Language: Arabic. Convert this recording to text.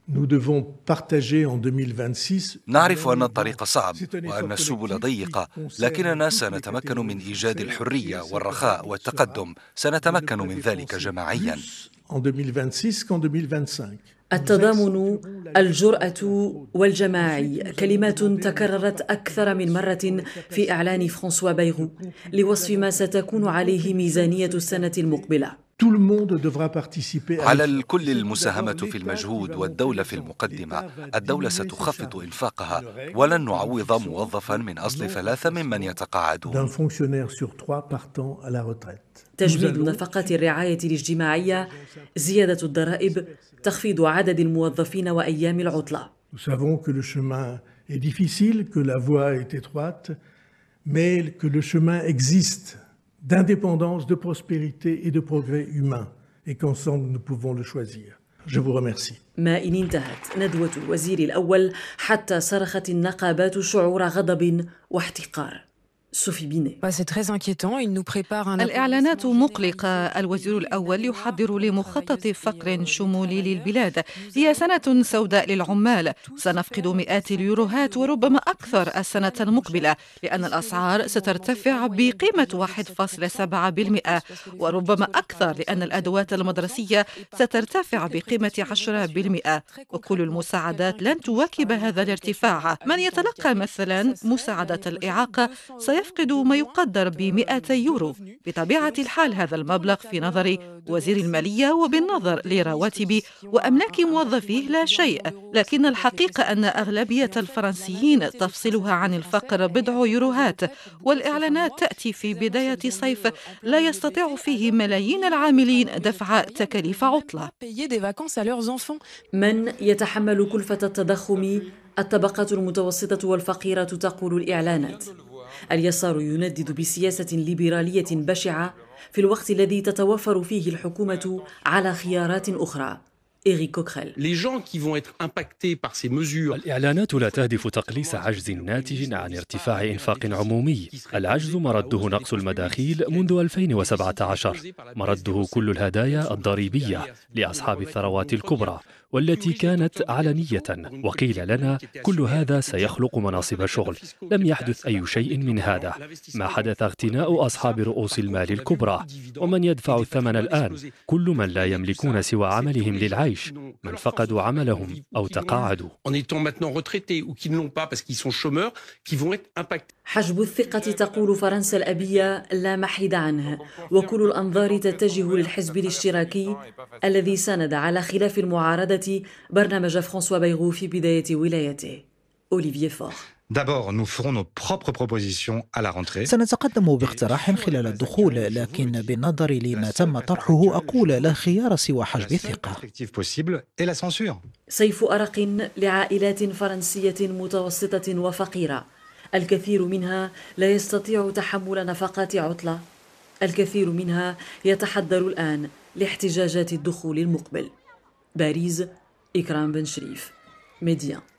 نعرف أن الطريق صعب وأن السبل ضيقة، لكننا سنتمكن من إيجاد الحرية والرخاء والتقدم. سنتمكن من ذلك جماعيا. التضامن، الجرأة والجماعي كلمات تكررت أكثر من مرة في إعلان فرانسوا بايغو لوصف ما ستكون عليه ميزانية السنة المقبلة. على الكل المساهمة في المجهود والدولة في المقدمة. الدولة ستخفض إنفاقها، ولن نعوض موظفا من أصل 3 ممن يتقاعدون. تجميد نفقات الرعاية الاجتماعية، زيادة الضرائب، تخفيض عدد الموظفين وأيام العطلة. d'indépendance, de prospérité et de progrès humain, et qu'ensemble nous pouvons le choisir. Je vous remercie. ما إن انتهت ندوة الوزير الأول حتى صرخت النقابات شعور غضب واحتقار. سوفي بيني. الإعلانات مقلقة. الوزير الأول يحضر لمخطط فقر شمولي للبلاد. هي سنة سوداء للعمال. سنفقد مئات اليوروهات وربما أكثر السنة المقبلة، لأن الأسعار سترتفع بقيمة 1.7%، وربما أكثر لأن الأدوات المدرسية سترتفع بقيمة 10%، وكل المساعدات لن تواكب هذا الارتفاع. من يتلقى مثلا مساعدة الإعاقة يفقد ما يقدر ب200 يورو. بطبيعة الحال هذا المبلغ في نظر وزير المالية وبالنظر لرواتب وأملاك موظفيه لا شيء، لكن الحقيقة أن أغلبية الفرنسيين تفصلها عن الفقر بضع يوروهات، والإعلانات تأتي في بداية صيف لا يستطيع فيه ملايين العاملين دفع تكاليف عطلة. من يتحمل كلفة التضخم؟ الطبقات المتوسطة والفقيرة، تقول الإعلانات. اليسار يندد بسياسة ليبرالية بشعة في الوقت الذي تتوفر فيه الحكومة على خيارات أخرى. إيريك كوكريل. الإعلانات لا تهدف تقليص عجز ناتج عن ارتفاع إنفاق عمومي. العجز مرده نقص المداخيل منذ 2017، مرده كل الهدايا الضريبية لأصحاب الثروات الكبرى والتي كانت علنية، وقيل لنا كل هذا سيخلق مناصب شغل. لم يحدث أي شيء من هذا. ما حدث اغتناء أصحاب رؤوس المال الكبرى، ومن يدفع الثمن الآن كل من لا يملكون سوى عملهم للعيش، من فقدوا عملهم أو تقاعدوا. حجب الثقة، تقول فرنسا الأبية، لا محيد عنه، وكل الأنظار تتجه للحزب الاشتراكي الذي ساند على خلاف المعارضة برنامج فرانسوا بايغو في بداية ولايته. أوليفييه فور. سنتقدم باقتراح خلال الدخول، لكن بالنظر لما تم طرحه أقول لا خيار سوى حجب الثقة. صيف أرق لعائلات فرنسية متوسطة وفقيرة. الكثير منها لا يستطيع تحمل نفقات عطلة. الكثير منها يتحضر الآن لاحتجاجات الدخول المقبل. باريس، إكرام بن شريف، ميديان.